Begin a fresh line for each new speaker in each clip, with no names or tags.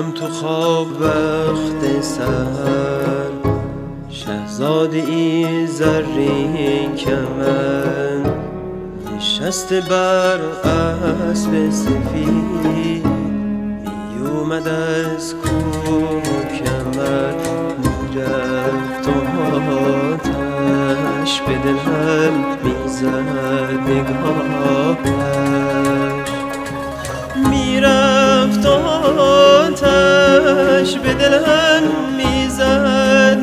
دیدم تو خواب وقت سحر، شهزاده ای زرین کمن، نشسته بر اسب سفید، می اومد از کوه و کمر، میرفت آتش به دلم میزد نگاهش، میرفت آتش به دلم میزد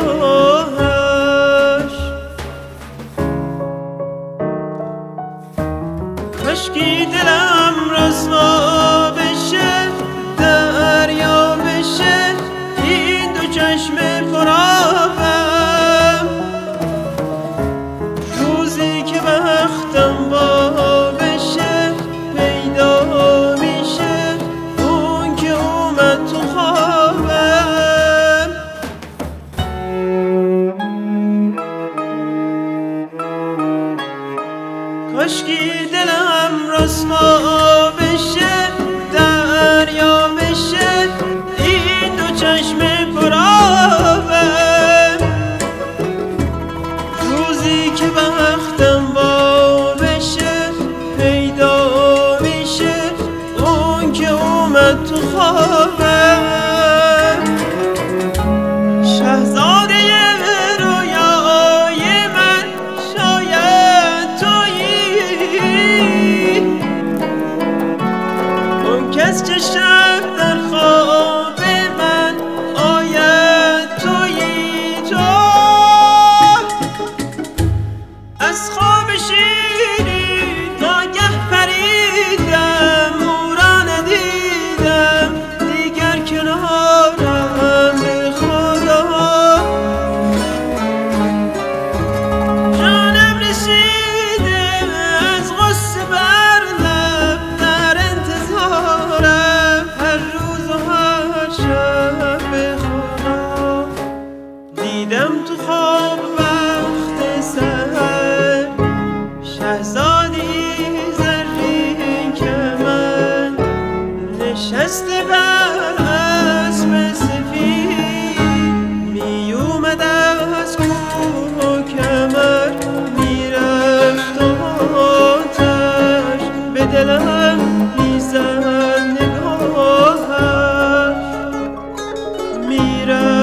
نگاهش. کاشکی دلم رسوا بشه، دریا بشه، این دو چشم پرآبم، روزی که بختم با بشه پیدا میشه اون که اومد تو خوابم. کاشکی دلم رسوا بشه، دریا بشه، این دو چشم پرآبم، روزی که بختم با بشه پیدا میشه اون که اومد تو خوابم. شهزاده رویای من شاید تویی، اون کس که شب در خواب من آید تویی. تو از خواب شیرین ناگه پریدم، او را ندیدم دیگر کنارم، به خدا جانم رسیده از غصه بر لب، در انتظارم هر روز و هر شب، به خدا دیدم تو خواب وقت سحر، شهزاده‌ای زرین کمن، نشسته بر اسب سفید، می اومد از کوه و کمر، میرفت آتش به دلم میزد نگاهش، میرفت